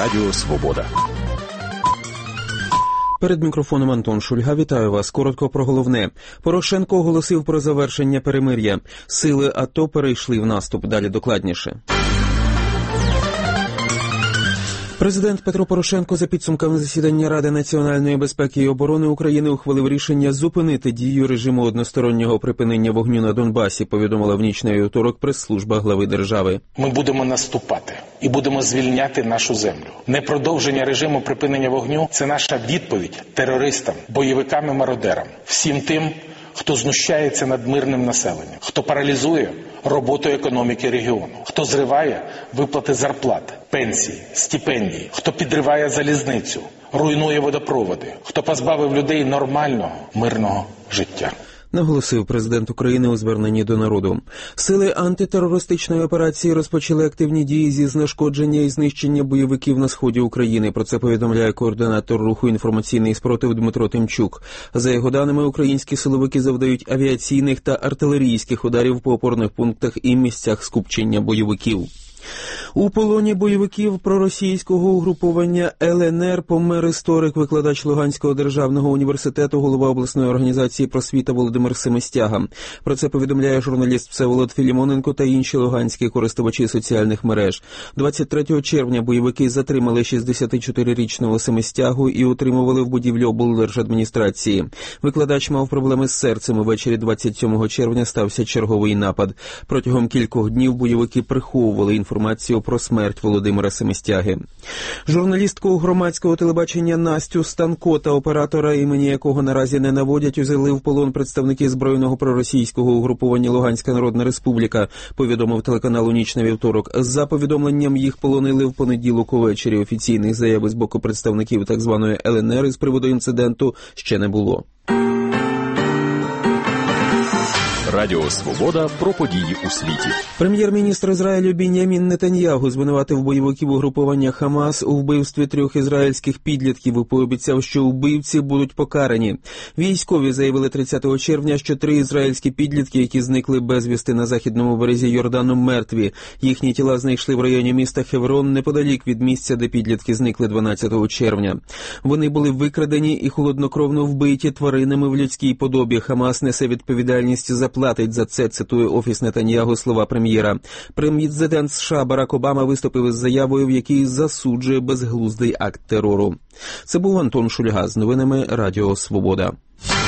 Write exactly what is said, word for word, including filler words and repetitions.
Радіо Свобода. Перед мікрофоном Антон Шульга. Вітаю вас. Коротко про головне. Порошенко оголосив про завершення перемир'я. Сили АТО перейшли в наступ. Далі докладніше. Президент Петро Порошенко за підсумками засідання Ради національної безпеки і оборони України ухвалив рішення зупинити дію режиму одностороннього припинення вогню на Донбасі, повідомила в ніч на вівторок прес-служба глави держави. Ми будемо наступати і будемо звільняти нашу землю. Непродовження режиму припинення вогню – це наша відповідь терористам, бойовикам і мародерам, всім тим, хто знущається над мирним населенням, хто паралізує роботу економіки регіону, хто зриває виплати зарплат, пенсій, стипендій, хто підриває залізницю, руйнує водопроводи, хто позбавив людей нормального, мирного життя. Наголосив президент України у зверненні до народу. Сили антитерористичної операції розпочали активні дії зі знешкодження і знищення бойовиків на сході України. Про це повідомляє координатор руху «Інформаційний спротив» Дмитро Тимчук. За його даними, українські силовики завдають авіаційних та артилерійських ударів по опорних пунктах і місцях скупчення бойовиків. У полоні бойовиків проросійського угруповання Л Н Р помер історик, викладач Луганського державного університету, голова обласної організації «Просвіта» Володимир Семистяга. Про це повідомляє журналіст Всеволод Філімоненко та інші луганські користувачі соціальних мереж. двадцять третього червня бойовики затримали шістдесятичотирирічного Семистягу і утримували в будівлі облдержадміністрації. Викладач мав проблеми з серцем. Увечері двадцять сьомого червня стався черговий напад. Протягом кількох днів бойовики приховували інформацію про смерть Володимира Семистяги. Журналістку громадського телебачення Настю Станко та оператора, імені якого наразі не наводять, узяли в полон представники збройного проросійського угруповання Луганська Народна Республіка, повідомив телеканал «У ніч на вівторок». За повідомленням, їх полонили в понеділок увечері. Офіційних заяв з боку представників так званої Л Н Р із приводу інциденту ще не було. Радіо Свобода про події у світі. Прем'єр-міністр Ізраїлю Бін'ямін Нетаньягу звинуватив бойовиків угруповання Хамас у вбивстві трьох ізраїльських підлітків і пообіцяв, що вбивці будуть покарані. Військові заявили тридцятого червня, що три ізраїльські підлітки, які зникли безвісти на західному березі Йордану, мертві. Їхні тіла знайшли в районі міста Хеврон, неподалік від місця, де підлітки зникли дванадцятого червня. Вони були викрадені і холоднокровно вбиті тваринами в людській подобі. Хамас несе відповідальність за платить за це, цитує Офіс Нетаньягу слова прем'єра. Президент США Барак Обама виступив із заявою, в якій засуджує безглуздий акт терору. Це був Антон Шульга з новинами Радіо Свобода.